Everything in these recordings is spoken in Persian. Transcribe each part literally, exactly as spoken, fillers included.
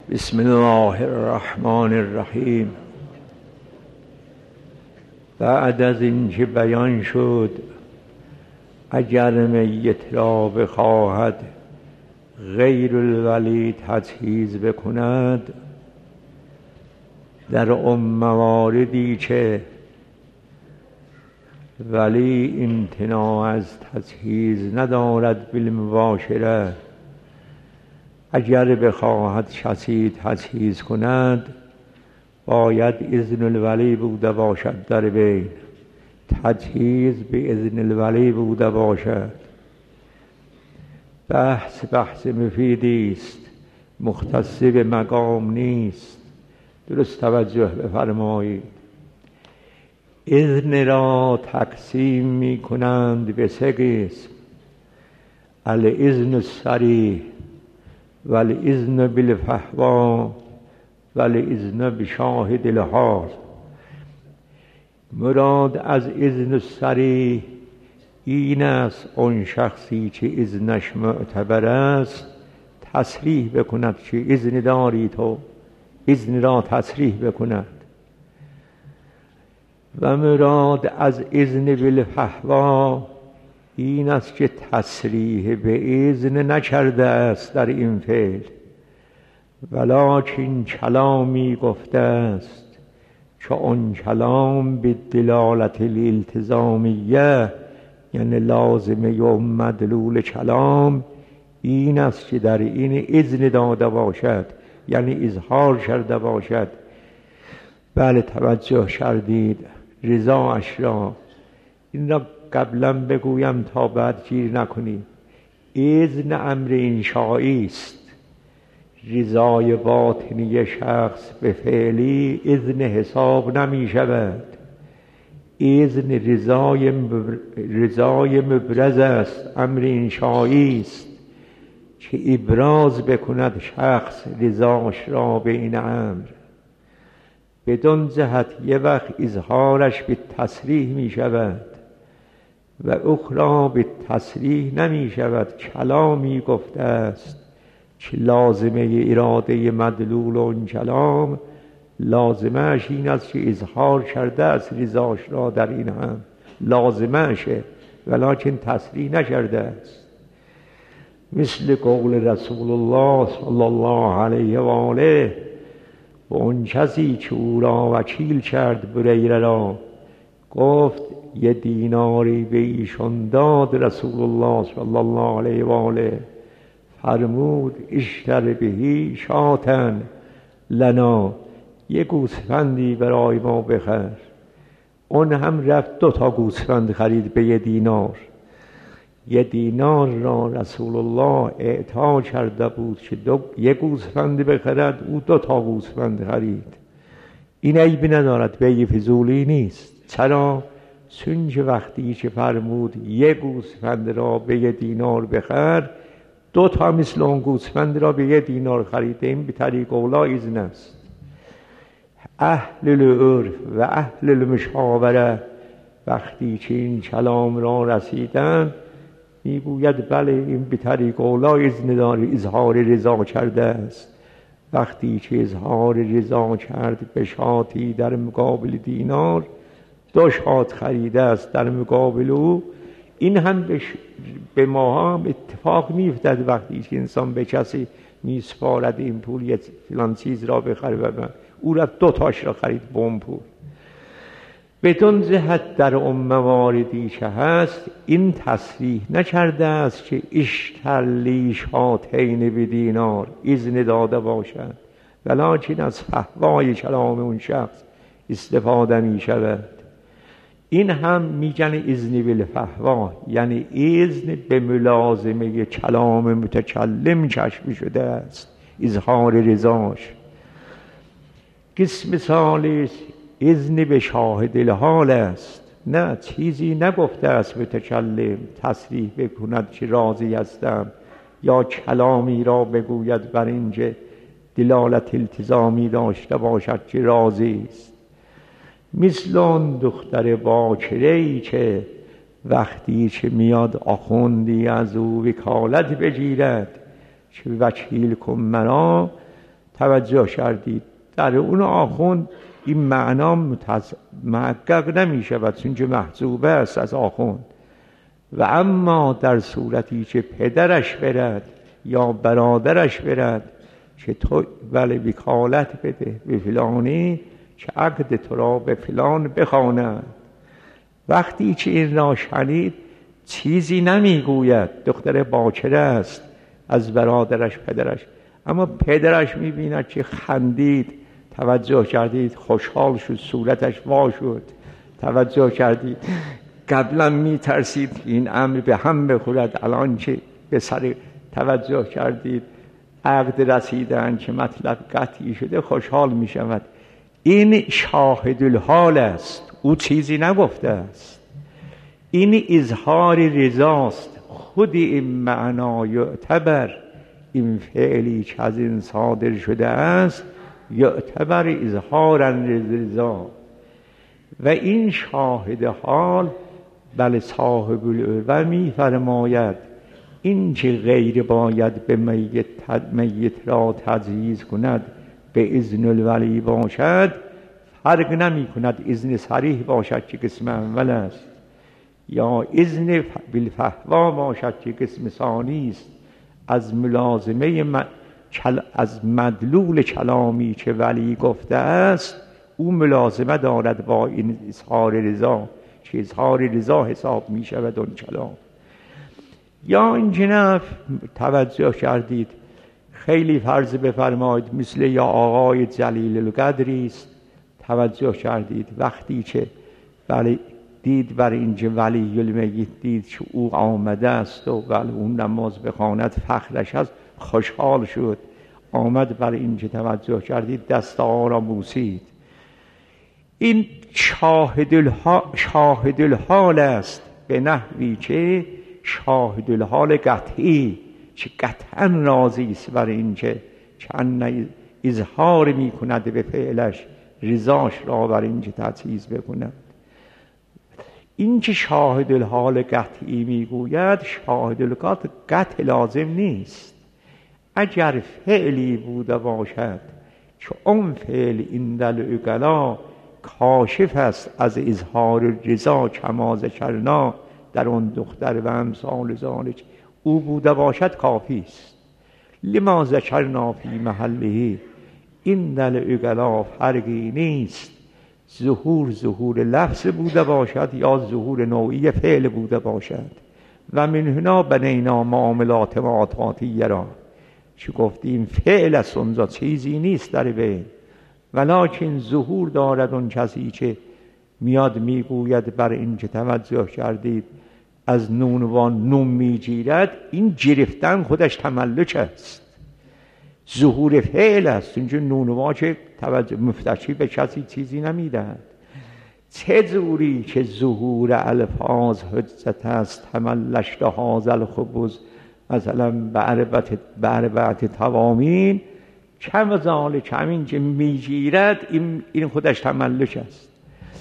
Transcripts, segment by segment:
بسم الله الرحمن الرحیم. بعد از اینکه بیان شد اگر میت را بخواهد غیر الولی تجهیز بکند، در ام مواردی که ولی امتناع از تجهیز ندارد بالمباشره، اگر بخواهد کسی تجهیز کند باید اذن الولی بوده باشد. در بین تجهیز به اذن الولی بوده باشد. بحث بحث مفیدی است، مختص به مقام نیست. درست توجه بفرمایید. اذن را تقسیم می کنند به سه قسم: الاذن الصریح و الاذن بالفحوا و الاذن بشاهد الحال. مراد از اذن الصریح این است آن شخصی که اذنش معتبر است تصریح بکند که اذن داری تو، اذن را تصریح بکند. و مراد از اذن بالفحوا این است که تصریح به اذن نکرده است در این فعل، ولکن کلامی گفته است که آن کلام به دلالت الالتزامیه، یعنی لازمه و مدلول کلام این است که در این اذن داده باشد، یعنی اظهار کرده باشد. بله توجه کردید. رضاش را این را قبلا بگویم تا بعد گیر نکنید. اذن امر انشایی است. رضای باطنی شخص به فعلی اذن حساب نمی شود. اذن رضای رضای مبرز است، امر انشایی است که ابراز بکند شخص رضاش را به این امر. بدون جهت یه وقت اظهارش به تصریح می شود و اخرى به تصریح نمی شود. کلامی گفته است که لازمه اراده مدلول اون کلام لازمهش این است که اظهار کرده است رضاش را در این هم، لازمهشه ولکن تصریح نکرده است. مثل قول رسول الله صلی الله علیه و آله و اون کسی که او را وکیل کرد بریره را، گفت یه دیناری به ایشون داد رسول الله صلی الله علیه و آله، فرمود اشتر بهی شاتن لنا، یه گوسفندی برای ما بخر. اون هم رفت دو تا گوسفند خرید به یه دینار. یه دینار را رسول الله اعطا کرده بود که دو یه گوسفند بخرد، او دو تا گوسفند خرید. این عیبی ندارد، بیع فضولی نیست. چرا؟ چون که وقتی که فرمود یه گوسفند را به یه دینار بخر، دو تا مثل اون گوسفند را به یه دینار خریده، این به طریق اولا اذن است. اهل العرف و اهل المشاوره وقتی که این کلام را رسیدن میگوید بله این به طریق اولا اذن داری، اظهار رضا کرده است. وقتی که اظهار رضا کرد به شاتی در مقابل دینار، دو شات خریده است در مقابل او. این هم به, ش... به ما هم اتفاق میفتد وقتی که انسان به کسی میسپارد این پول یه فلان چیز را بخره و من او رفت دو تاش را خرید با اون پول. بدون جهت در اون مواردی که هست این تصریح نکرده است که اشترلی شاتین به دینار، اذن داده باشد، ولکن از فحوای کلام اون شخص استفاده می شود. این هم میگن اذن بالفحوا، یعنی اذن به ملازمه کلام متکلم کشف شده است، اظهار رضاش. قسم ثالث اذن به شاهد الحال است. نه چیزی نگفته است متکلم تصریح بکند که راضی هستم، یا کلامی را بگوید بر اینجا دلالت التزامی داشته باشد که راضی است. مثل اون دختر باکره‌ای که وقتی که میاد آخوندی از او وکالت بگیرد که وکیل کن مرا توجه کردید. در اون آخوند این معنا متز... محقق نمی شود چون که محجوبه است از آخوند. و اما در صورتی که پدرش برد یا برادرش برد که تو ولی وکالت بده به فلانی که عقد تو را به فلان بخواند، وقتی که این را شنید چیزی نمیگوید، دختر باکره است از برادرش پدرش، اما پدرش میبیند که خندید، توجه کردید، خوشحال شد، صورتش وا شد، توجه کردید. قبلا میترسید این امر به هم بخورد، الان که به سر توجه کردید عقد رسیدن که مطلب قطعی شده خوشحال میشود. این شاهد الحال است، او چیزی نگفته است، این اظهار رضاست. خود این معنا یعتبر، این فعلی که از این صادر شده است یعتبر اظهارا رضا. و این شاهد حال بل صاحب العربه می فرماید این که غیر باید به میت, میت را تجهیز کند به اذن الولی باشد، فرق نمی کند اذن صریح باشد که قسم اول است یا اذن بالفحوا باشد که قسم ثانی است. از ملازمه م... از مدلول کلامی که ولی گفته است او ملازمه دارد با این اظهار رضا که اظهار رضا حساب می شود اون کلام. یا این جنف توجه کردید خیلی فرض بفرمایید مثل یا آقای جلیل القدری است، توجه کردید وقتی که ولی دید بر اینجا ولی المیت دید که او آمده است و ولی اون نماز بخواند فخرش است، خوشحال شد، آمد بر اینجا توجه کردید دست آرا بوسید. این شاهد الحال, شاهد الحال است به نحوی که شاهد الحال قطعی که قطعا راضی است بر اینکه چند اظهار می کند به فعلش رضاش را بر اینکه تجهیز بکند. این که شاهد الحال قطعی می گوید شاهد الحال قطع لازم نیست. اگر فعلی بوده باشد که اون فعل این دل اقلا کاشف است از اظهار رضا کما ذکرنا در اون دختر و امثال ذالک او بوده باشد کافی است. لما ذکرنا فی محله این دل اقلا فرقی نیست ظهور ظهور لفظ بوده باشد یا ظهور نوعی فعل بوده باشد. و من هنا بنینا معاملات معاطاتیه را چه گفتیم فعل است اونجا چیزی نیست در بین، ولکن ظهور دارد اون کسی که میاد میگوید بر این که توجه کردید از نون و نون میگیرد، این گرفتن خودش تملک است، ظهور فعل است. اینجا نون و که توجه مفتشی به کسی چیزی نمیدهد. چه جوری که ظهور الفاظ حجت است تملشت هذا الخبز مثلا به اربعت توامین کم ذالک همین که میگیرد این, این خودش تملک است.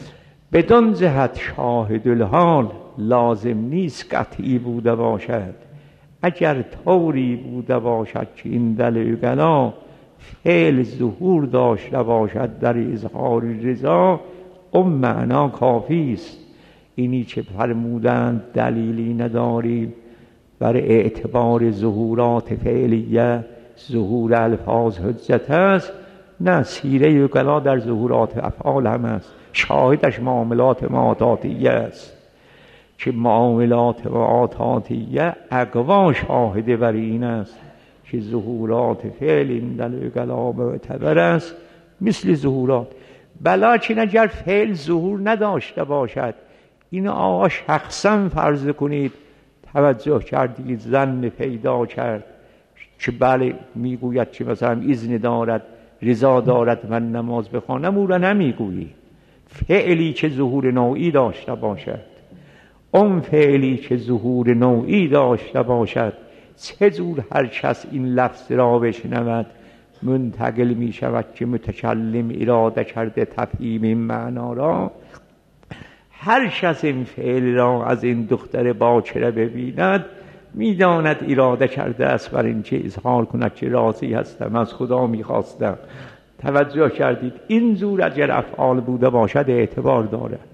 بدون جهت شاهد الحال لازم نیست قطعی بوده باشد. اگر طوری بوده باشد که این دل اقلا فعل ظهور داشته باشد در اظهار رضا اون معنا کافی است. اینی که فرمودند دلیلی نداریم بر اعتبار ظهورات فعلیه ظهور الفاظ حجت است، نه سیره اقلا در ظهورات افعال هم است. شاهدش معاملات معاطاتیه است که معاملات معاطاتیه اقوا شاهده بر این است که ظهورات فعل این دل اقلا معتبر است مثل ظهورات. بلکن اگر فعل ظهور نداشته باشد، این آقا شخصا فرض کنید توجه کردید ظن پیدا کرد که بله میگوید که مثلا اذن دارد رضا دارد من نماز بخوانم، او را نمیگویی. فعلی که ظهور نوعی داشته باشد، اون فعلی که ظهور نوعی داشته باشد، چه جور هر کس این لفظ را بشنود منتقل می شود که متکلم اراده کرده تفهیم این معنا را. هر کس این فعل را از این دختر باکره ببیند میداند اراده کرده است بر این که اظهار کند که راضی هستم، از خدا میخواستم. توجه کردید؟ این زور اگر افعال بوده باشد اعتبار دارد.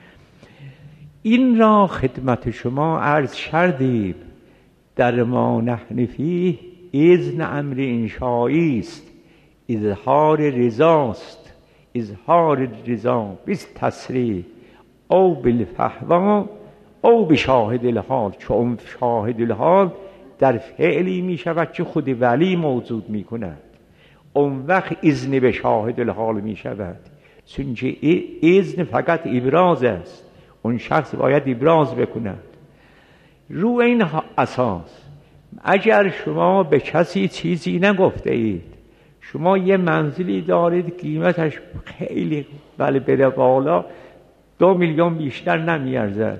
این را خدمت شما عرض کردیم. در ما نحن فیه اذن امر انشایی است، اظهار رضاست. اظهار رضا بیست تصریح او بالفحوا او بشاهد الحال. چون شاهد الحال در فعلی می شود که خود ولی موجود می کند، اون وقت اذن به شاهد الحال می شود، چون که اذن فقط ابراز است، اون شخص باید ابراز بکند. رو این اساس اگر شما به کسی چیزی نگفته اید، شما یه منزلی دارید قیمتش خیلی ولی بره بالا، دو میلیون بیشتر نمیارزد،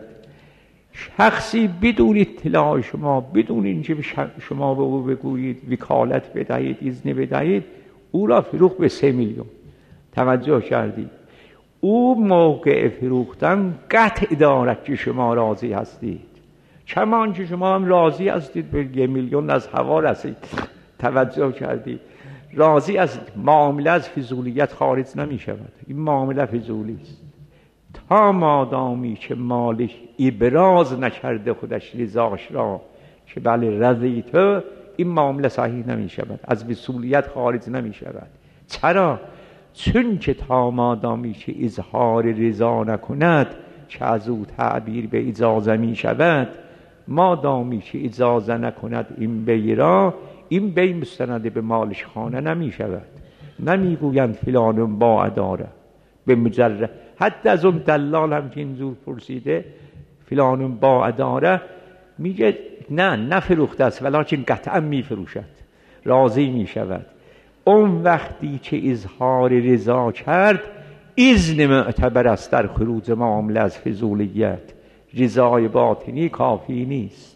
شخصی بدون اطلاع شما، بدون اینکه شما به او بگویید وکالت بدهید، اذن بدهید، او را فروخت به سه میلیون. توجه کردید؟ او موقع فروختن قطع دارد که شما راضی هستید، کمان که شما هم راضی هستید به یه میلیون از هوا رسید. توجه کردید؟ راضی از معامله از فضولیت خارج نمی شود. این معامله فضولی است تا مادامی که مالش ابراز نکرده خودش رضاش را که بله رضیت، این معامله صحیح نمی شود، از فضولیت خارج نمی شود. چرا؟ چون که تا مادامی که اظهار رضا نکند که از او تعبیر به اجازه می شود، مادامی که اجازه نکند این بی را، این بی مستند به مالش خانه نمی شود. نمی گویند فلان با اداره به مجرد، حتی از اون دلال هم که اینجور پرسیده فلان با اداره، میگه نه نفروخته است ولیکن قطعا می فروشد، راضی می شود. اون وقتی که اظهار رضا کرد، اذن معتبر است در خروج معامله از فضولیت، رضای باطنی کافی نیست.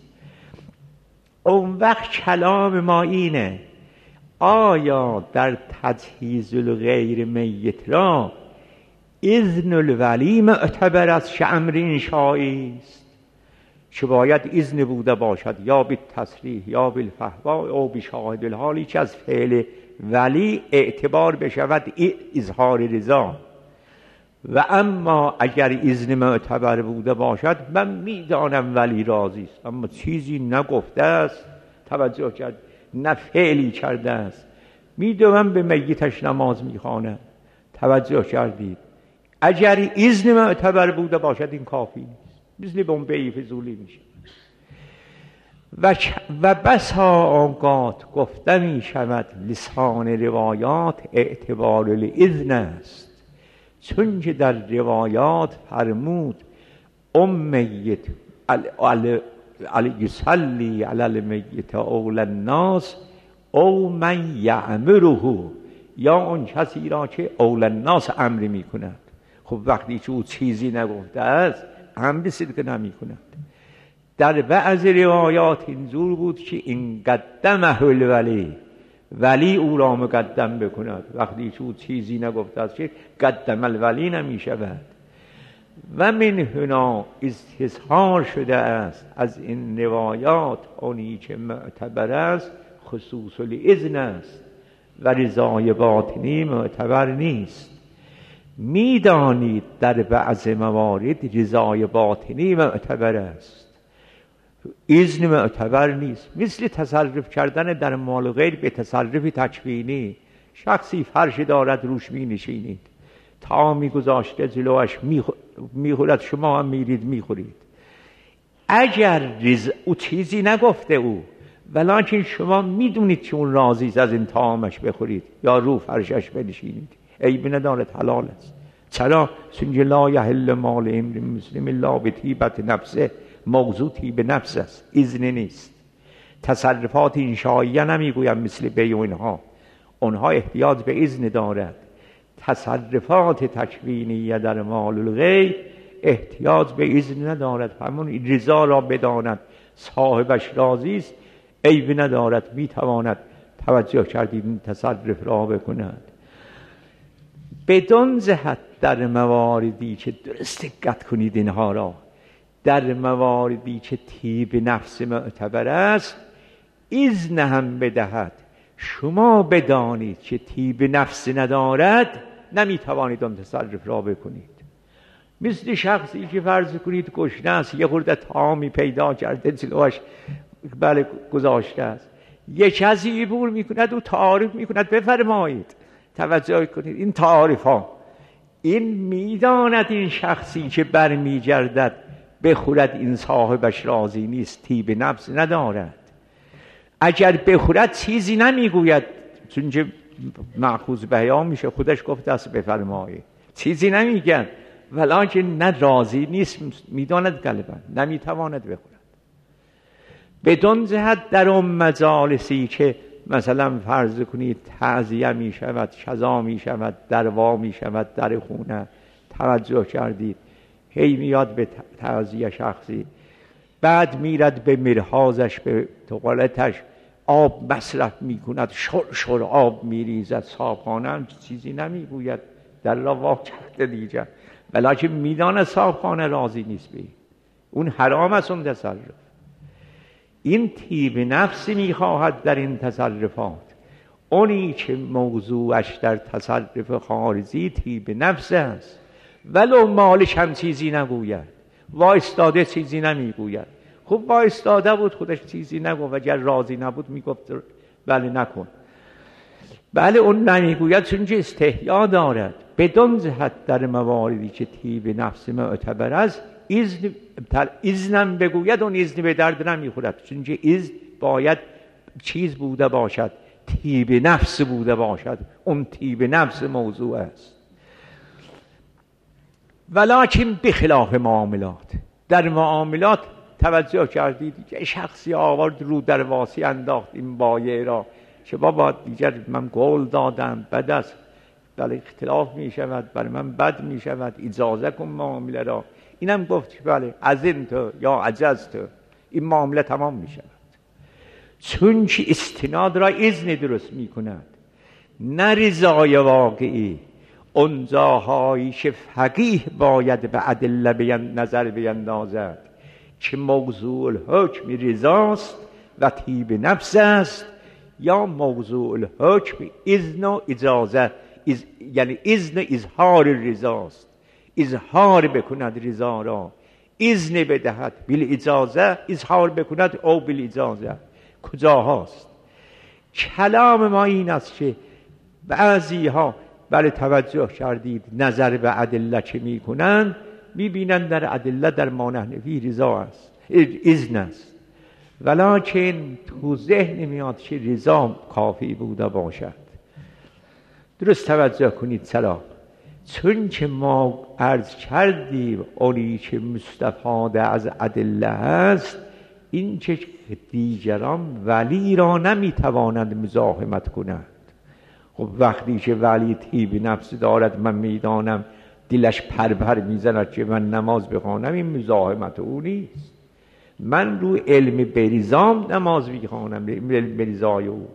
اون وقت کلام ما اینه، آیا در تجهیز الغیر میت را اذن الولی معتبر است که امر انشایی است، که باید اذن بوده باشد یا به تصریح یا بالفحوا او بشاهد الحالی که از فعل ولی اعتبار بشود اظهار رضا. و اما اگر اذن معتبر بوده باشد، من میدانم ولی راضی است اما چیزی نگفته است، توجه کرد، نه فعلی کرده است، میدونم به میتش نماز میخوانه. توجه کردید؟ اگر اذن معتبر بوده باشد این کافی نیست، مثل بمبئی فضولی میشه. و و بسا اوقات گفته می شود لسان روایات اعتبار الاذن است، چون که در روایات فرمود ام میت علی یصلی علی المیت اول الناس او من یأمره، یا اون کسی را که اول الناس امر می کند. خب وقتی که او چیزی نگفته است امر صدق نمی کند. در بعض روایات اینجور بود که این قدمه الولی، ولی او را مقدم بکند. وقتی که او چیزی نگفته است که قدم الولی نمی شود. و من هنا استظهار شده است از این روایات اونی که معتبر است خصوص الاذن است و رضای باطنی معتبر نیست. میدانید در بعض موارد رضای باطنی معتبر است، اذن معتبر نیست. مثل تصرف کردن در مال غیر به تصرف تکوینی. شخصی فرش دارد روش می نشینید، تا می گذاشته جلوش میخورد، شما هم میرید میخورید. اگر رضا او چیزی نگفته او، ولیکن شما میدونید که اون راضی از این طعامش بخورید یا رو فرشش بنشینید، عیب ندارد، حلال است. چرا؟ چون لا یحل مال امرئ مسلم الا بطیبة نفسه، موضوع طیب نفس است، اذن نیست. تصرفات انشائیه نمیگویم مثل بیع و اینها، اونها احتیاج به اذن دارد. تصرفات تکوینیه در مال الغیر احتیاج به اذن ندارد، همون رضا را بداند صاحبش راضی است، عیب ندارد، میتواند توجه کردید این تصرف را بکند. بدون جهت در مواردی که درست دقت کنید اینها را، در مواردی که طیب نفس معتبر است اذن هم بدهد. شما بدانید که طیب نفس ندارد نمیتوانید اون تصرف را بکنید. مثل شخصی که فرض کنید گشنه است، یه خورده طعامی پیدا کرده جلوش بله گذاشته است، یه کسی عبور میکند و تعارف میکند بفرمایید توجه کنید این تعارف ها، این میداند این شخصی که برمیگردد بخورد این صاحبش راضی نیست، طیب نفس ندارد. اگر بخورد چیزی نمیگوید چون که مأخوذ به بیان میشه، خودش گفته است بفرمایید، چیزی نمیگن ولکن نه راضی نیست، میداند غالبا نمیتواند بخورد. بدون جهت در اون مجالسی که مثلا فرض کنید تعزیه می شود، شذا می شود، دروا می شود در خونه، توجه کردید هی میاد به تعزیه شخصی، بعد میرد به مرحاضش به توالتش آب مصرف می کند، شر شر آب می ریزد، صاحبخانه هم چیزی نمی گوید، در را وا کرده دیگر، ولیکن میداند صاحبخانه راضی نیست به اون، حرام است اون تصرف. این طیب نفسی میخواهد در این تصرفات. اونی که موضوعش در تصرف خارجی طیب نفس است، ولو مالش هم چیزی نگوید، وایستاده چیزی نمیگوید. خب وایستاده بود خودش چیزی نگو، اگر راضی نبود میگفت بله نکن، بله اون نمیگوید چون که استحیا دارد. بدون جهت در مواردی که طیب نفس معتبر است اذن اذنم بگوید، اون اذن به درد نمیخورد، چون که اذن باید چیز بوده باشد، طیب نفس بوده باشد، اون طیب نفس موضوع است. ولکن بخلاف معاملات، در معاملات توجه کردید که شخصی آورد رو در واسی انداخت این بایع را که بابا دیگر من گول دادم بد است، بله اختلاف می شود، برای من بد می شود، اجازه کن معامله را. اینم گفت که بله از این تو یا عجز تو، این معامله تمام می شود، چون که استناد را اذن درست می کند نه رضای واقعی. اون جاهایی که فقیه باید به ادله بیان نظر بیندازد که موضوع الحکم رضاست و طیب نفس است، یا موضوع الحکم اذن و اجازه از... یعنی اذن اظهار رضاست، اظهار بکند رضا را، اذن بدهد بیل اجازه، اظهار بکند او بیل اجازه. کجا هست؟ کلام ما این است که بعضی ها بله توجه کردید نظر به ادله که می کنند می در ادله در مانحنفی رضا است، اذن است، ولکن تو ذهن میاد که رضا کافی بوده باشد. درست توجه کنید چرا؟ چون که ما عرض کردیم اونی که مستفاده از ادله است این که دیگران ولی را نمیتوانند مزاحمت کنند. خب وقتی که ولی طیب نفس دارد من میدانم دلش پر پر میزند که من نماز بخوانم، این مزاحمت او نیست. من رو علم بریزام نماز بخوانم، علم بریزای او.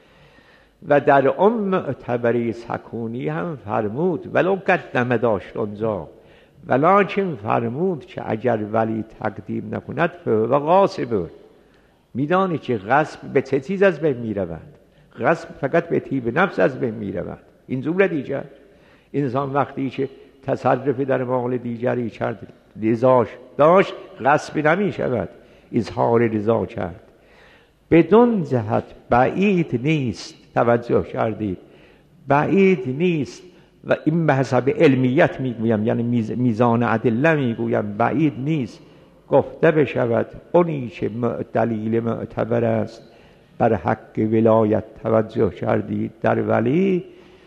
و در اون معتبری سکونی هم فرمود ولو قدمه داشت اونجا، ولکن فرمود که اگر ولی تقدیم نکند و غاصب. میدانی که غصب به چه چیز از بین میرود؟ غصب فقط به طیب نفس از بین میرود. این جمله دیگر انسان وقتی که تصرف در مال دیگری کرد رضاش داشت غصب نمی شود، اظهار رضا کرد. بدون جهت بعید نیست، توجه کردید بعید نیست، و این به حسب علمیت میگویم یعنی میزان ادله میگویم، بعید نیست گفته بشود اونی که دلیل معتبر است بر حق ولایت، توجه کردید در ولی،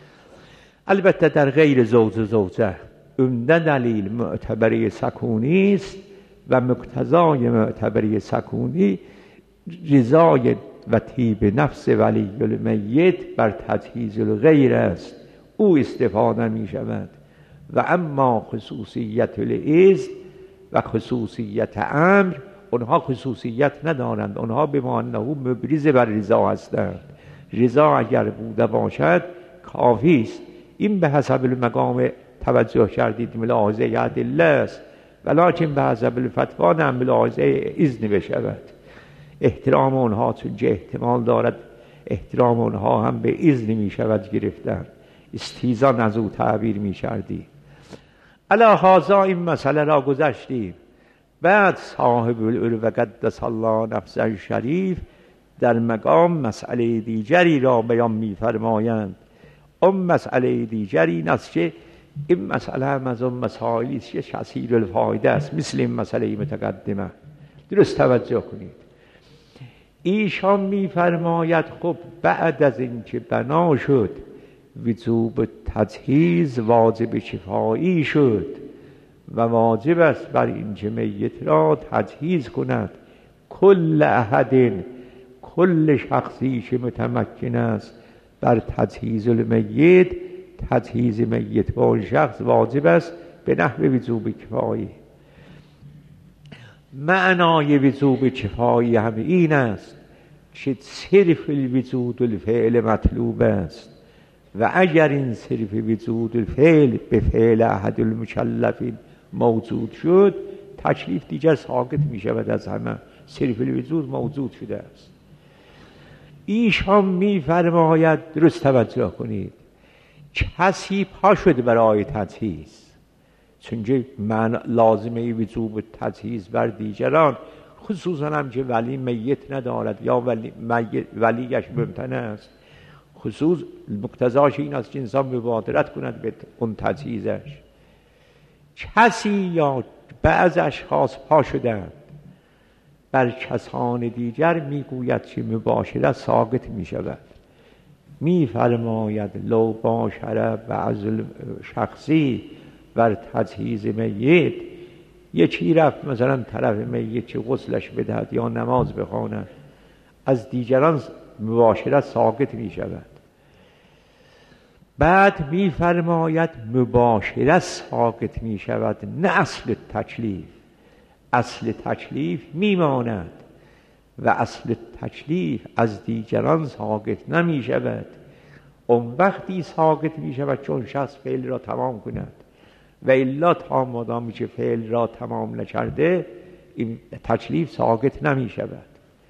البته در غیر زوج و زوجه عمده دلیل معتبری سکونی است و مقتضای معتبری سکونی رضای و طیب نفس ولی المیت بر تجهیز الغیر است، او استفاده می شود. و اما خصوصیت الاذن و خصوصیت امر اونها خصوصیت ندارند، اونها به معنی مبرز بر رضا هستند. رضا اگر بوده باشد کافی است. این به حسب المقام توجه کردید ملاحظه ادله است. ولکن بحسب الفتوا نعم ملاحظه اذن بشود. احترام اونها چون که احتمال دارد احترام اونها هم به اذن می شود گرفتن، استیزان از او تعبیر می کردی. علا هذا این مسئله را گذشتیم. بعد صاحب العلو قدس الله نفسه شریف در مقام مسئله دیگری را بیان می فرمایند. اون مسئله دیگری این است که این مسئله هم از اون مسائلی است که کثیر الفایده است، مثل این مسئله متقدمه. درست توجه کنید. ایشان می فرماید خب بعد از اینکه بنا شد وجوب تجهیز واجب شفایی شد و واجب است بر اینکه میت را تجهیز کند کل احد، کل شخصی که متمکن است بر تجهیز المیت، تجهیز میت با اون شخص واجب است به نحو وجوب کفایی. معنای وجوب کفایی هم این است که صرف الوجود الفعل مطلوب است و اگر این صرف وجود الفعل به فعل احد المکلفین موجود شد تکلیف دیگر ساقط می شود از همه. صرف الوجود موجود شده است. ایشان می فرماید درست توجه کنید کسی پا شد برای تجهیز، چون که من لازمه وجوب تجهیز بر دیگران، خصوصا هم که ولی میت ندارد یا ولی ولیش ممتنع است، خصوص مقتضاش این است که انسان مبادرت کند به اون تجهیزش. کسی یا بعض اشخاص پا شدند بر کسان دیگر میگوید که مباشرت ساقط می شود. می فرماید لو باشره بعض شخصی بر تجهیز میت، یکی رفت مثلا طرف میت چه غسلش بدهد یا نماز بخواند، از دیگران مباشرت ساقط می شود. بعد می فرماید مباشرت ساقط می شود نه اصل تکلیف. اصل تکلیف می ماند و اصل تکلیف از دیگران ساقط نمی شود. اون وقتی ساقط می شود چون شخص فعل را تمام کند و الا تا مادامی که فعل را تمام نکرده این تکلیف ساقط نمی شود.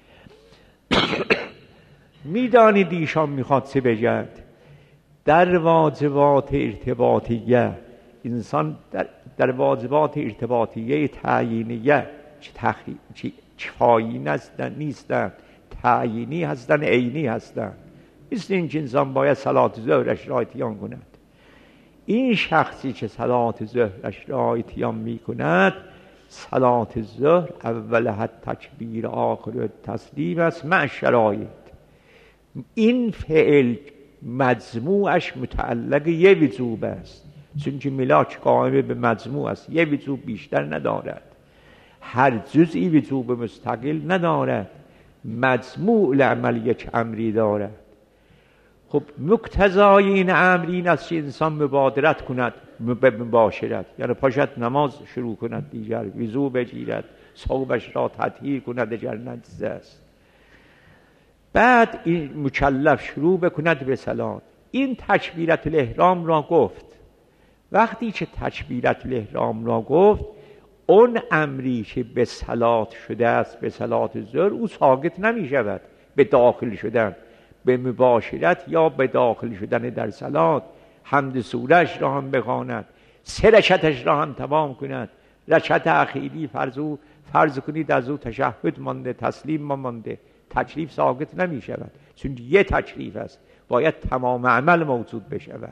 می دانید ایشان می خواد چه بگد؟ در واجبات ارتباطیه انسان در, در واجبات ارتباطیه تعیینیه چه تخری... چه کفایی نیستند، تعیینی هستند، عینی هستند. مثل این که انسان باید صلات ظهرش را اتیان کند. این شخصی که صلات ظهرش را اتیان می کند، صلات ظهر اول حد تکبیر آخر تسلیم است مع شرایط. این فعل مجموعش متعلق یه وجوب است، چون که ملاک قائم به مجموع است، یه وجوب بیشتر ندارد، هر جزئی وجوب مستقل ندارد، مجموع العمل یک امری دارد. خب مقتضای این امر این است که انسان مبادرت کند به مباشرت، یعنی پاشد نماز شروع کند، دیگر وضو بگیرد، ثوبش را تطهیر کند اگر نجس است، بعد این مکلف شروع بکند به صلات. این تکبیرت الاحرام را گفت. وقتی که تکبیرت الاحرام را گفت، اون امری که به صلات شده است، به صلات ظهر، او ساقط نمی شود به داخل شدن به مباشرت یا به داخل شدن در صلات. حمد سورش را هم بخواند، سه رکعتش را هم تمام کند، رکعت اخیری فرض فرض کنید از او تشهد مانده، تسلیم مانده، تکلیف ساقط نمی شود، چون یه تکلیف است، باید تمام عمل موجود بشود.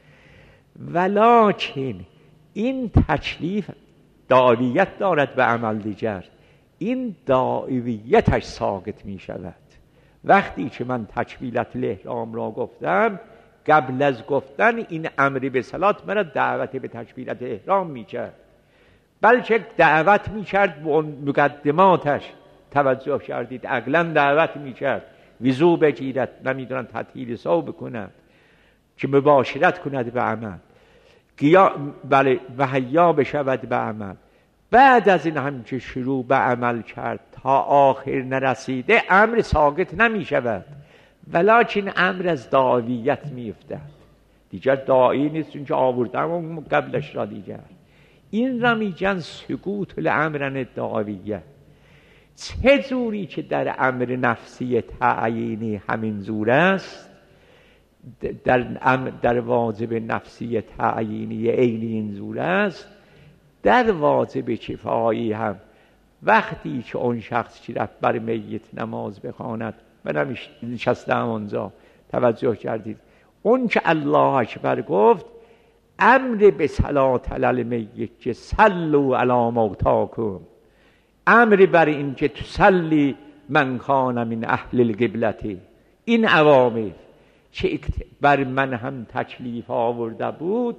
ولکن این تکلیف داعیت دارد به عمل دیگر، این داعیتش ساقط می شود. وقتی که من تکبیرت الاحرام را گفتم، قبل از گفتن این امری به صلات مرا دعوت به تکبیرت احرام می کرد، بلکه دعوت می کرد به اون مقدماتش. توجه کردید؟ عقلا دعوت می کرد وضو بگیرد، نمیدونن تطهیر ثوب کند، که مباشرت کند به عمل، بله و حیا بشود به عمل. بعد از این هم که شروع به عمل کرد تا آخر نرسیده، امر ساقط نمی شود، ولکن امر از داعیت می افتد. دیگر داعی نیست، چون که آوردم اون قبلش را دیگر. این را میگن سقوط الامرن دعویه. چه جوری که در امر نفسی تعیینی همین زور است، در, در واجب نفسی تعیینی عینی این زور است، در واجب کفایی هم وقتی که اون شخص که رفت بر میت نماز بخواند و نشستم آنجا توجه کردید، اون که الله اکبر گفت امر به صلات علی المیت که صلوا علی موتاکم، امر بر این که تصلی من کان من اهل القبلة، این اوامر که بر من هم تکلیف آورده بود،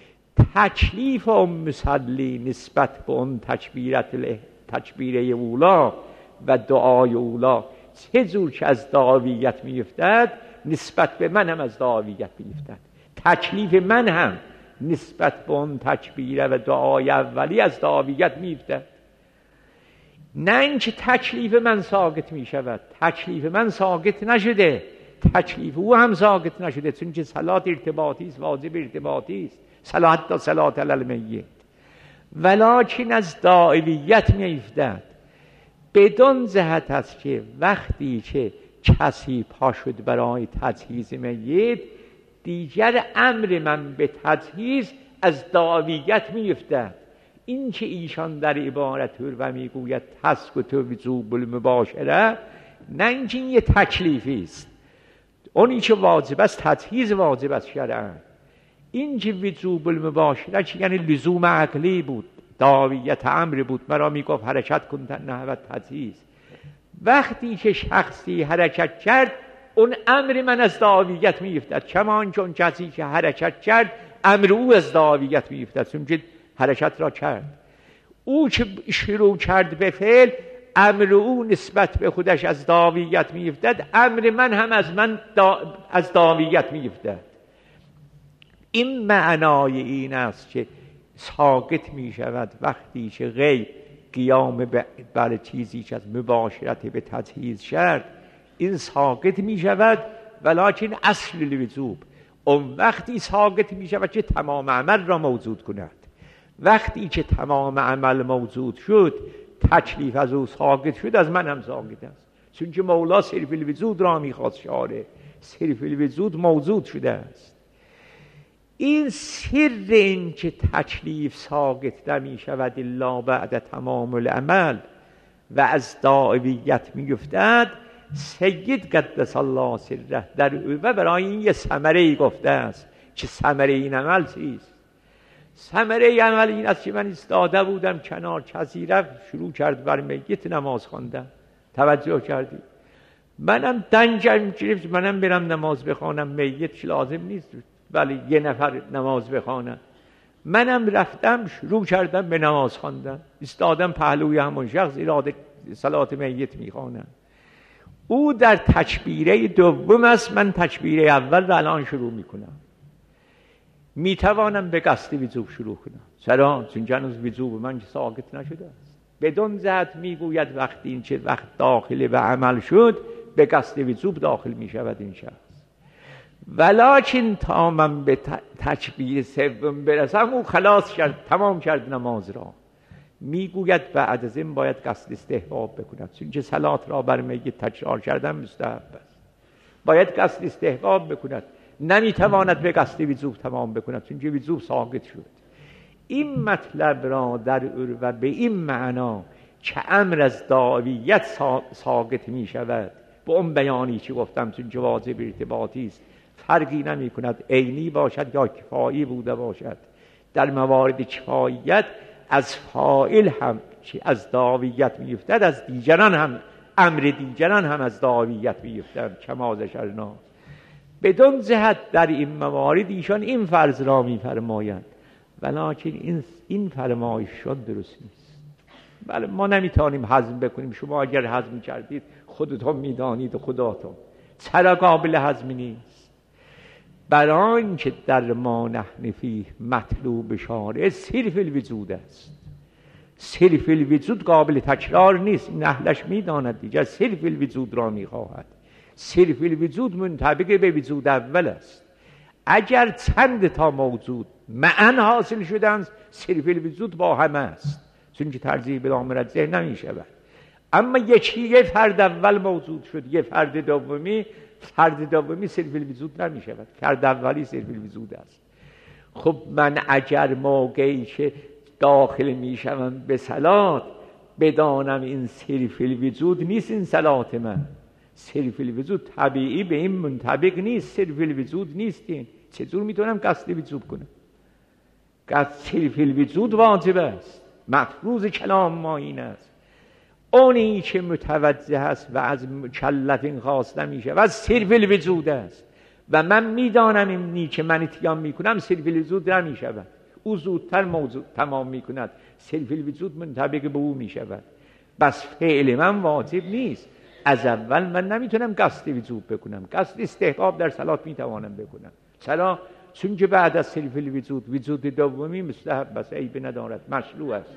تکلیف اون مصلی نسبت به اون تکبیرت تکبیره اولا و دعای اولا چه جور که از دعویت میفتد، نسبت به من هم از دعویت میفتد. تکلیف من هم نسبت به اون تکبیره و دعای اولی از دعویت میفتد. نه اینکه تکلیف من ساقط میشود، تکلیف من ساقط نشده، تکلیف او هم ساقط نشده، چون که صلات ارتباطی است، واجب ارتباطی است، صلات تا صلات علی المیت، ولکن از داعیت میفتد. بدون جهت است که وقتی که کسی پا شد برای تجهیز میت، دیگر امر من به تجهیز از داعیت میفتد. این که ایشان در عبارت و میگوید تسکت وجوب المباشره، نه اینکه این یه تکلیفی است، اونی که واجب است تجهیز واجب است شرعا. این که وجوب المباشره که یعنی لزوم عقلی بود، داعیت امر بود، مرا میگفت حرکت کن نحو تجهیز. وقتی که شخصی حرکت کرد، اون امر من از داعیت میفتد، کمان چون کسی که حرکت کرد امر او از داعیت میفتد، چون که حرکت را کرد. او که شروع کرد به فعل، امر او نسبت به خودش از داعیت میفتد، امر من هم از من دا از داعیت میفتد. این معنای این است که ساقط می شود وقتی که غیر قیام بر چیزی که از مباشرت به تجهیز شد، این ساقط می شود، ولکن اصل الوجوب اون وقتی ساقط می شود که تمام عمل را موجود کند. وقتی که تمام عمل موجود شد، تکلیف از او ساقط شد، از من هم ساقط است، چون که مولا صرف الوجود را می خواست شاره، صرف الوجود موجود شده است. این سر این که تکلیف ساقط نمی شود الا بعد تمام العمل و از داعیت می افتد، سید قدس الله سره در و برای این یه ثمره گفته است که ثمره این عمل چیست. ثمره عمل این است که من ایستاده بودم کنار، کسی رفت شروع کرد بر میت نماز خواندن، توجه کردی؟ منم دنجم گرفت منم برم نماز بخوانم، میت لازم نیست ولی یه نفر نماز بخوانم. منم رفتم شروع کردم به نماز خواندن، ایستادم پهلوی همون شخص اراده صلات میت میخوانم. او در تکبیره دوم است، من تکبیره اول را الان شروع میکنم. میتوانم به قصد وجوب شروع کنم، چرا؟ چون هنوز وجوب من ساقط نشده است. بدون ذات میگوید وقتی این چه وقت داخل به عمل شد، به قصد وجوب داخل میشود این شخص. ولکن تا من به تکبیر سوم برسم، او خلاص کرد، تمام کرد نماز را. میگوید بعد از این باید قصد استحباب بکند، چون که صلات را بر میت تکرار کردن مستحب است، باید قصد استحباب بکند، نمیتواند به قصد وجوب تمام بکند، چون که وجوب ساقط شد. این مطلب را در عروه به این معنا که امر از داعیت ساقط می شود، به اون بیانی که گفتم چون که واجب ارتباطی است، فرقی نمی کند عینی باشد یا کفایی بوده باشد. در موارد کفاییت از فاعل هم که از داعیت می افتد، از دیگران هم امر دیگران هم از داعیت می افتد، کما ذکرنا. بدون جهت در این موارد ایشان این فرض را می فرمایند، ولکن این این فرمایششان درست نیست. بله ما نمیتونیم هضم بکنیم، شما اگر هضم کردید خودتون میدانید و خداتون. چرا قابل هضم نیست؟ برای اینکه در ما نحن فیه مطلوب شارع صرف الوجود است. صرف الوجود قابل تکرار نیست، نحلش میداند دیگر، صرف الوجود را میخواهد. صرف الوجود منطبق به وجود اول است. اگر چند تا موجود معن حاصل شدن صرف الوجود با همه است، چون که ترجیح به دامرت ذهن نمی شود. اما یکی یه فرد اول موجود شد، یه فرد دومی، فرد دومی صرف الوجود نمی شود، فرد اولی صرف الوجود است. خب من اگر موقعی که داخل می شوم به صلات بدانم این صرف الوجود نیست، این صلات من صرف الوجود طبیعی به این منطبق نیست، صرف الوجود نیست، این چطور میتونم قصد وجود کنم؟ قصد صرف الوجود واجب است، مفروض کلام ما این است. اونی که متوجه است و از مکلف این خواسته میشه و از صرف الوجود است و من میدانم اینی که من اتیان میکنم صرف الوجود نمیشود، او زودتر موضوع تمام میکند، صرف الوجود منطبق به او میشود. بس فعل من واجب نیست، از اول من نمیتونم قصد وجود بکنم، قصد استحباب در صلات میتوانم بکنم. چرا؟ چون که بعد از صرف الوجود وجود دومی مستحب است، عیب ندارد، مشروع است.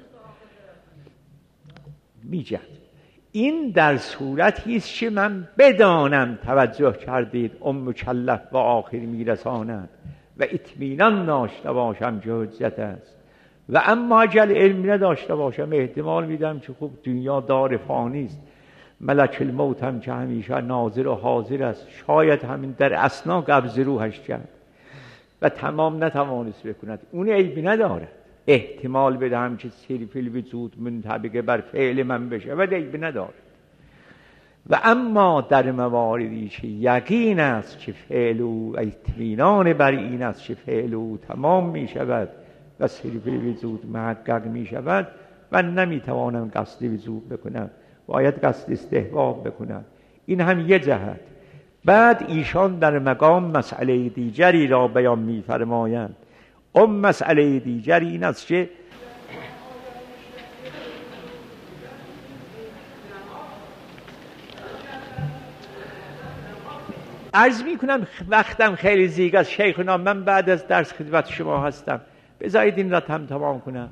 میجد این در صورتی است که من بدانم توجه کردید اون مکلف و آخر میرساند و اطمینان داشته باشم که حجت است. و اما اگر علم نداشته باشم احتمال میدم که خب دنیا دار فانی است، ملک الموت هم که همیشه ناظر و حاضر است، شاید همین در اثنا قبض روحش کرد و تمام نتوانست بکند، اون عیبی ندارد. احتمال بدهم که صرف الوجود منطبق بر فعل من بشه و عیبی ندارد. و اما در مواردی که یقین است که فعل او اطمینان بر این است که فعل او تمام می شود و صرف الوجود محقق می شود، من نمی توانم قصد وجود بکنم، باید قصد استحباب بکنم. این هم یه جهت. بعد ایشان در مقام مسئله دیگری را بیان می فرمایند. اون مسئله دیگری این است که عرض می کنم وقتم خیلی زیگ است شیخنا، من بعد از درس خدمت شما هستم، بذارید این را تم تمام کنم.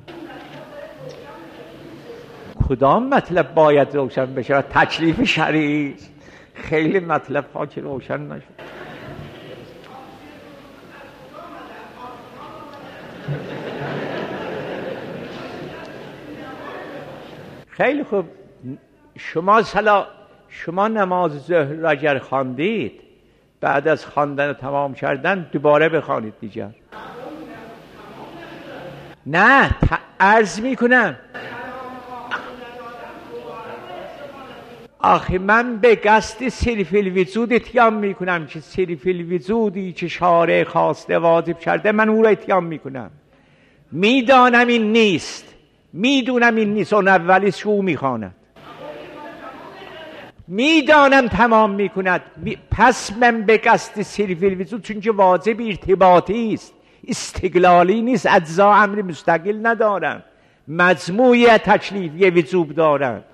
کدام مطلب باید روشن بشه و تکلیف شرعی خیلی مطلب ها که روشن نشد. خیلی خوب، شما سلا شما نماز ظهر را اگر خواندید بعد از خواندن تمام کردن دوباره بخوانید دیگر. نه عرض میکنم آخه من به قصد صرف الوجود اتیام میکنم که صرف الوجودی که شارع خواسته واجب کرده من او را اتیام میکنم. میدانم این نیست، میدونم این نیست، اون اولیست که او میخواند، میدانم تمام میکند، پس من به قصد صرف الوجود، چون که واجب ارتباطی است، استقلالی نیست، اجزا امر مستقل ندارم، مجموعه تکلیفی وجوب دارم.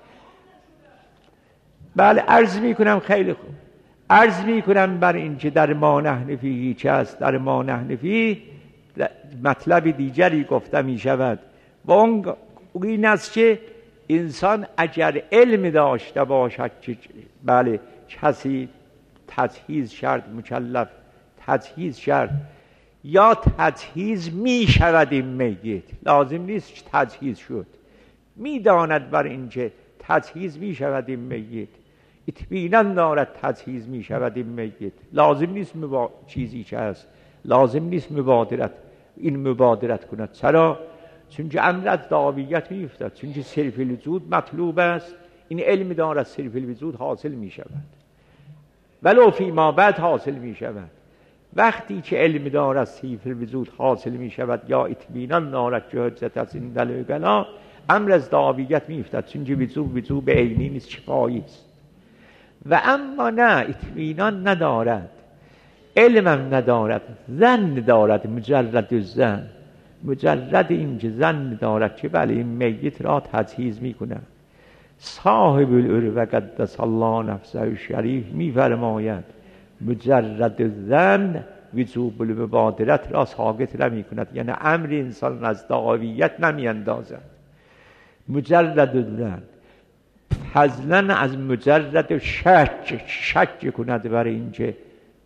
بله عرض میکنم خیلی خوب، عرض میکنم بر این که در ما نحن فیه چه است. در ما نحن فیه مطلب دیگری گفته میشود و اون این است که انسان اگر علم داشته باشد که بله کسی تجهیز شرط مکلف تجهیز شرط یا تجهیز می شود این میت، لازم نیست که تجهیز شد، میداند بر این که تجهیز می شود این میت، اطمینان دارد تجهیز می شود این میت، لازم نیست مبا... چیزی که هست لازم نیست مبادرت این مبادرت کند. چرا؟ چون که امر از دعویت می افتد، چون که صرف الوجود مطلوب است، این علم دارد صرف الوجود حاصل می شود ولو فی ما بعد حاصل می شود. وقتی که علم دارد صرف الوجود حاصل می شود یا اطمینان دارد که حجت از این دلایل امر از دعویت می افتد، چون که وجود وجود عینی نیست، شفایی است. و اما نه اطمینان ندارد، علمم ندارد، ظن دارد، مجرد ظن، مجرد این که ظن دارد که بله این میت را تجهیز میکنه. صاحب العروة قدس الله نفسه شریف میفرماید مجرد ظن وجوب المبادرت را ساقط نمی کند، یعنی امر انسان از دعویت نمی اندازد. مجرد ظن فضلا از مجرد شک شک کند بر اینکه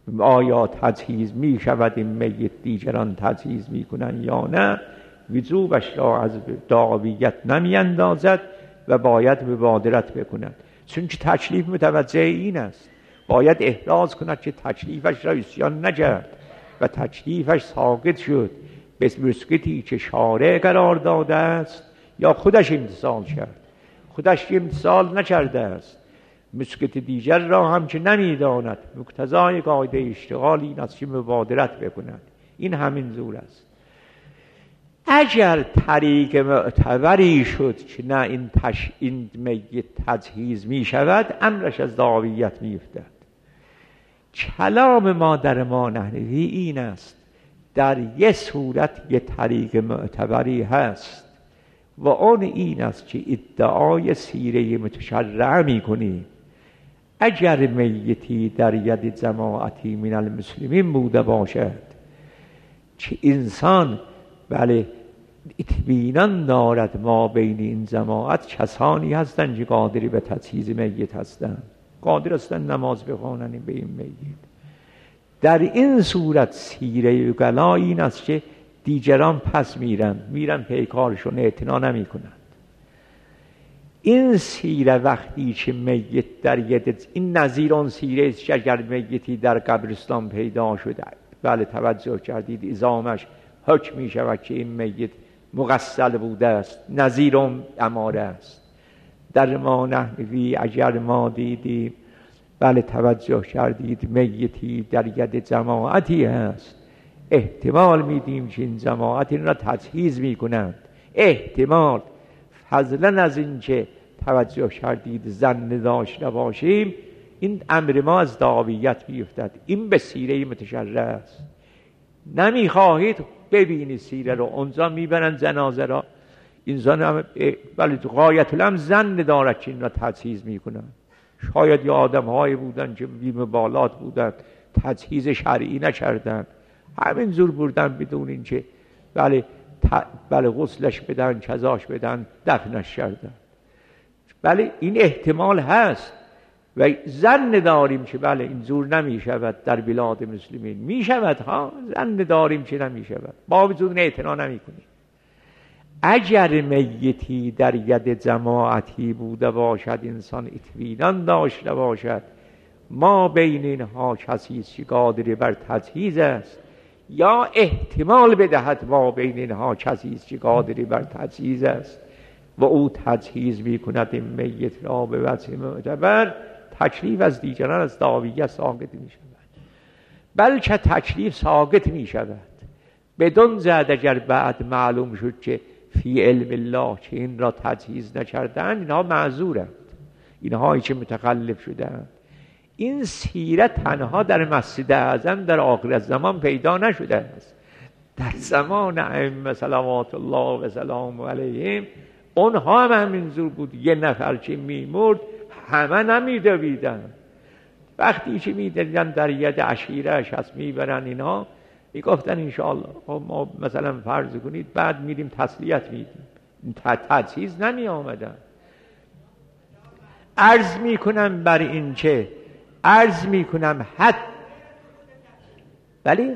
آیا تجهیز می شود این میت دیگران تجهیز می کنن یا نه، وجوبش را از دعویت نمی اندازد و باید مبادرت بکند، چون که تکلیف متوجه این است، باید احراز کند که تکلیفش را عصیان نکرد و تکلیفش ساقط شد به مسکتی که شارع قرار داده است یا خودش امتثال کرد. خودش امتثال نکرده است، مسکت دیگر را هم که نمیداند، مقتضای قاعده اشتغال این است که مبادرت بکند. این همین زور است. اگر طریق معتبری شد که نه این, تش... این میت تجهیز می شود، امرش از دعویت می افتد. کلام ما در ما نحوی این است، در یه صورت یه طریق معتبری هست و اون این است که ادعای سیره متشرعه می کنیم. اگر میتی در ید جماعتی من المسلمین بوده باشد که انسان بله اطمینان دارد ما بین این جماعت کسانی هستند که قادری به تجهیز میت هستند، قادر هستند نماز بخوانند به این میت، در این صورت سیره گلا این است که دیگران پس میرن میرن پیکارشون اعتنا نمی کنند. این سیره وقتی که میت در ید، این نظیر اون سیره است که اگر میتی در قبرستان پیدا شده بله توجه کردید ازامش حکم می شود که این میت مغسل بوده است، نظیر اون اماره است. در ما نحوی اگر ما دیدیم بله توجه کردید میتی در ید جماعتی هست، احتمال میدیم که این جماعت این را تجهیز میکنند، احتمال فضلا از این که توجه کردید زن داشته باشیم، این امر ما از دعویت بیفتد. این به سیره متشرع است. نمیخواهید ببینید سیره رو، اونجا میبرن جنازه را، این زن هم بله تو غایت الامر زن دارد که این را تجهیز میکنن. شاید یا آدم هایی بودن که بی‌مبالات بودن، تجهیز شرعی نکردن، همین زور بردن بدون این که بله ت... بله غسلش بدن، کذاش بدن، دفنش کردن. بله این احتمال هست و زن داریم که بله این زور نمی شود در بلاد مسلمین، می شود ها، زن داریم که نمی شود، با وجود اعتنا نمی کنیم. اگر میتی در ید جماعتی بوده باشد، انسان اطمینان داشته باشد ما بین اینها کسی که قادر بر تجهیز است، یا احتمال بدهد ما بین اینها کسی که قادر بر تجهیز است و او تجهیز می کند این میت را به وجه معتبر، تکلیف از دیگران از دعویت ساقط می شود، بلکه تکلیف ساقط می شود بدون زد اگر بعد معلوم شد که فی علم الله که این را تجهیز نکردن، اینها معذورند، اینهایی که متخلف شدند. این سیره تنها در مسجد اعظم در آخر زمان پیدا نشده است، در زمان ائمه صلوات الله و سلام علیهم اونها هم همین زور بود. یه نفر که میمرد همه نمیدویدن، وقتی که میدیدن در ید عشیرهش هست میبرن اینها، میگفتن انشاءالله ما مثلا فرض کنید بعد میریم تسلیت میدیم، تجهیز نمی آمدن. عرض میکنم بر این که عرض میکنم حد ولی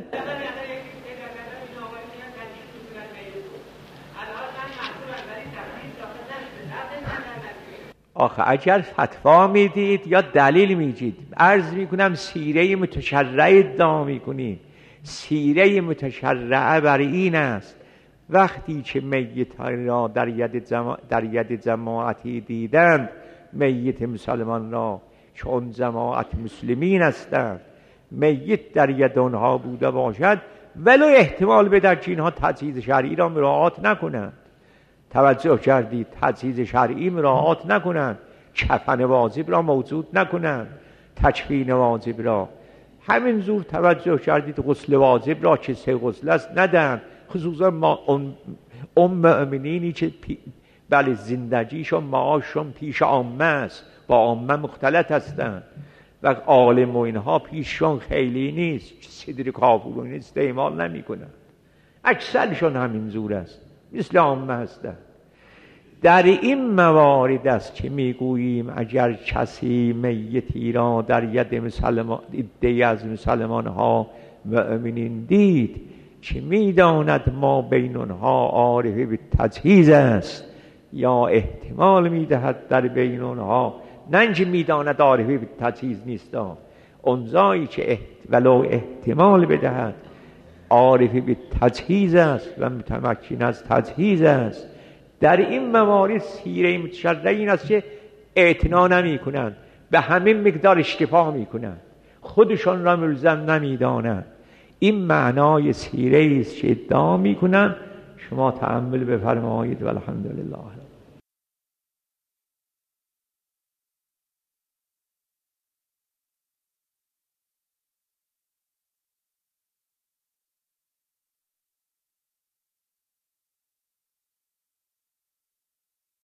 آخه اگر فتوا میدید یا دلیل میدید، عرض میکنم سیره متشرعه ادعا میکنید. سیره متشرعه بر این است وقتی که میت را در ید, جما... در ید جماعتی دیدند، میت مسلمان را که اون جماعت مسلمین هستند، میت در ید آنها بوده باشد، ولو احتمال بده که اینها تجهیز شرعی را مراعات نکنند. توجه کردید؟ تجهیز شرعی مراعات نکنند، کفن واجب را موجود نکنند، تکفین واجب را همین زور توجه کردید غسل واجب را که سه غسل است ندن، خصوصا ما ام, ام مؤمنینی که پی بله زندگیشون معاششون پیش عامه است، با عامه مختلط هستند و عالم و اینها پیششون خیلی نیست، صدر کافرون استعمال نمی کنند، اکثرشون همین زور است، مثل عامه هستند. در این موارد است که میگوییم اگر کسی میتی را در ید مسلمان عده‌ای از مسلمان ها مؤمنین دید که میداند ما بین آنها عارفه به تجهیز است یا احتمال میدهد در بین آنها، نه اینکه میداند عارفه به تجهیز نیست، اونجایی که احت... ولو احتمال بدهد عارفه به تجهیز است و متمکن از تجهیز است، در این موارد سیره متشرعه این است که اعتنا نمی کنند، به همین مقدار اکتفا می کنند، خودشان را ملزم نمی دانند. این معنای سیره است که ادعا می کنند. شما تأمل بفرمایید. والحمدلله.